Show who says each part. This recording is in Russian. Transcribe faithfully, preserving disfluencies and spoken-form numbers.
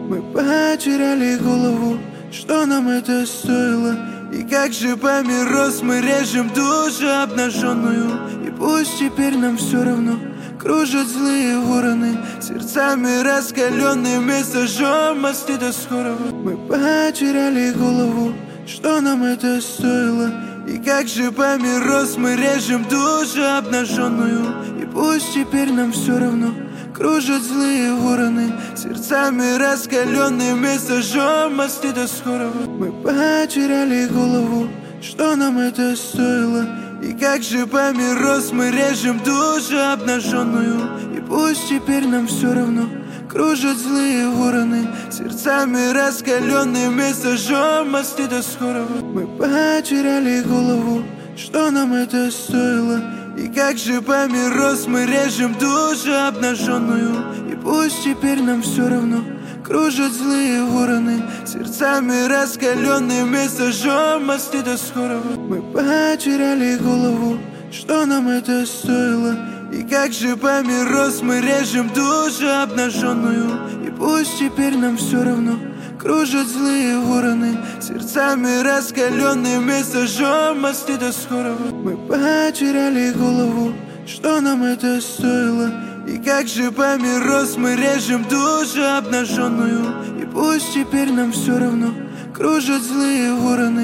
Speaker 1: Мы потеряли голову, что нам это стоило? И как же по миру мы режем душу обнаженную. И пусть теперь нам все равно, кружат злые вороны, сердцами раскаленными сожжем мосты до скорого. Мы потеряли голову, что нам это стоило? И как же по миру мы режем душу обнаженную. И пусть теперь нам все равно, кружат злые вороны, сердцами раскаленными сожжем мосты до скорого. Мы потеряли голову, что нам это стоило? И как же по миру мы режем душу обнаженную. И пусть теперь нам все равно, кружат злые вороны, сердцами раскаленными сожжем мосты до скорого. Мы потеряли голову, что нам это стоило? И как же по миру мы режем душу обнаженную. И пусть теперь нам все равно, кружат злые вороны, сердцами раскаленными сожжем мосты до скорого. Мы потеряли голову, что нам это стоило? И как же по миру мы режем душу обнаженную. И пусть теперь нам все равно, кружат злые вороны, сердцами раскаленными сожжем мосты до скорого. Мы потеряли голову, что нам это стоило? И как же по миру мы режем душу обнаженную. И пусть теперь нам все равно, кружат злые вороны.